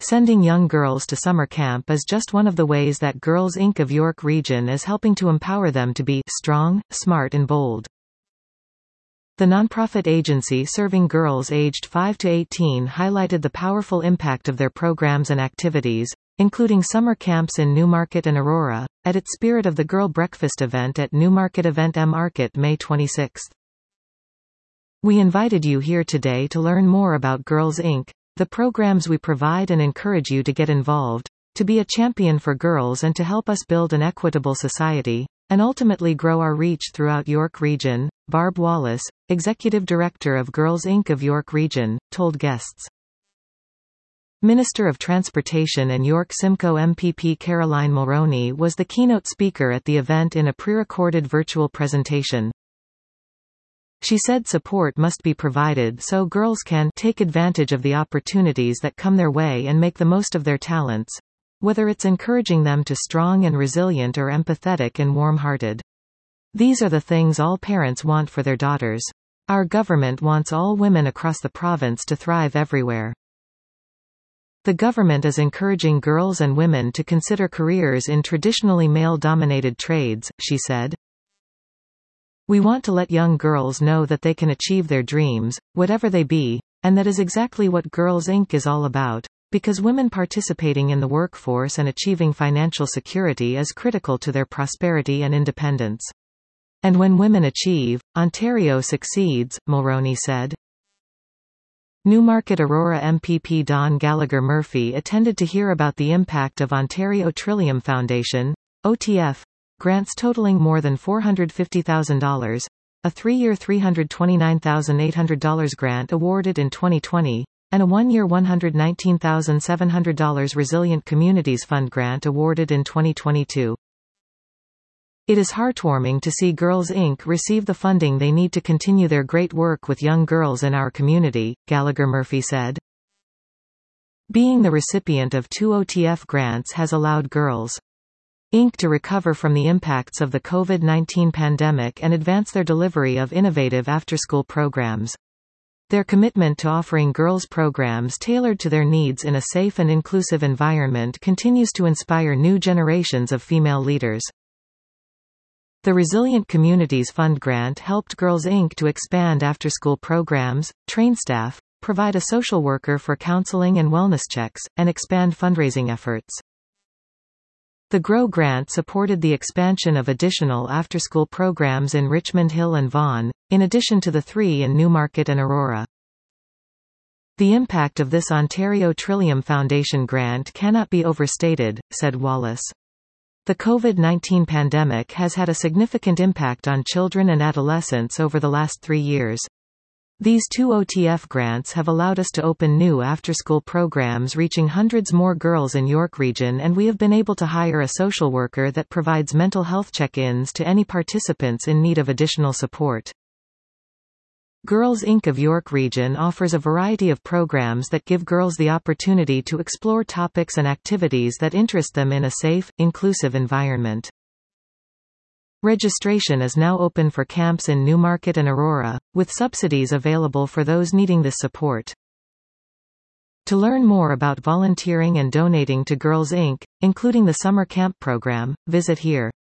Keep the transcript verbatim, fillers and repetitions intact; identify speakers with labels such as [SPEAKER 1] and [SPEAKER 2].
[SPEAKER 1] Sending young girls to summer camp is just one of the ways that Girls Incorporated of York Region is helping to empower them to be strong, smart and bold. The nonprofit agency serving girls aged five to eighteen highlighted the powerful impact of their programs and activities, including summer camps in Newmarket and Aurora, at its Spirit of the Girl Breakfast event at Newmarket Event M Market May twenty-sixth. We invited you here today to learn more about Girls Incorporated, the programs we provide, and encourage you to get involved, to be a champion for girls and to help us build an equitable society, and ultimately grow our reach throughout York Region, Barb Wallace, Executive Director of Girls Incorporated of York Region, told guests. Minister of Transportation and York Simcoe M P P Caroline Mulroney was the keynote speaker at the event in a pre-recorded virtual presentation. She said support must be provided so girls can take advantage of the opportunities that come their way and make the most of their talents, whether it's encouraging them to strong and resilient or empathetic and warm-hearted. These are the things all parents want for their daughters. Our government wants all women across the province to thrive everywhere. The government is encouraging girls and women to consider careers in traditionally male-dominated trades, she said. We want to let young girls know that they can achieve their dreams, whatever they be, and that is exactly what Girls Incorporated is all about, because women participating in the workforce and achieving financial security is critical to their prosperity and independence. And when women achieve, Ontario succeeds, Mulroney said. Newmarket Aurora M P P Don Gallagher Murphy attended to hear about the impact of Ontario Trillium Foundation, O T F, grants totaling more than four hundred fifty thousand dollars, a three-year three hundred twenty-nine thousand eight hundred dollars grant awarded in twenty twenty, and a one-year one hundred nineteen thousand seven hundred dollars Resilient Communities Fund grant awarded in twenty twenty-two. It is heartwarming to see Girls Incorporated receive the funding they need to continue their great work with young girls in our community, Gallagher Murphy said. Being the recipient of two O T F grants has allowed Girls Incorporated to recover from the impacts of the COVID nineteen pandemic and advance their delivery of innovative after-school programs. Their commitment to offering girls programs tailored to their needs in a safe and inclusive environment continues to inspire new generations of female leaders. The Resilient Communities Fund grant helped Girls Incorporated to expand after-school programs, train staff, provide a social worker for counseling and wellness checks, and expand fundraising efforts. The GROW grant supported the expansion of additional after-school programs in Richmond Hill and Vaughan, in addition to the three in Newmarket and Aurora. The impact of this Ontario Trillium Foundation grant cannot be overstated, said Wallace. The COVID nineteen pandemic has had a significant impact on children and adolescents over the last three years. These two O T F grants have allowed us to open new after-school programs reaching hundreds more girls in York Region, and we have been able to hire a social worker that provides mental health check-ins to any participants in need of additional support. Girls Incorporated of York Region offers a variety of programs that give girls the opportunity to explore topics and activities that interest them in a safe, inclusive environment. Registration is now open for camps in Newmarket and Aurora, with subsidies available for those needing this support. To learn more about volunteering and donating to Girls Incorporated, including the summer camp program, visit here.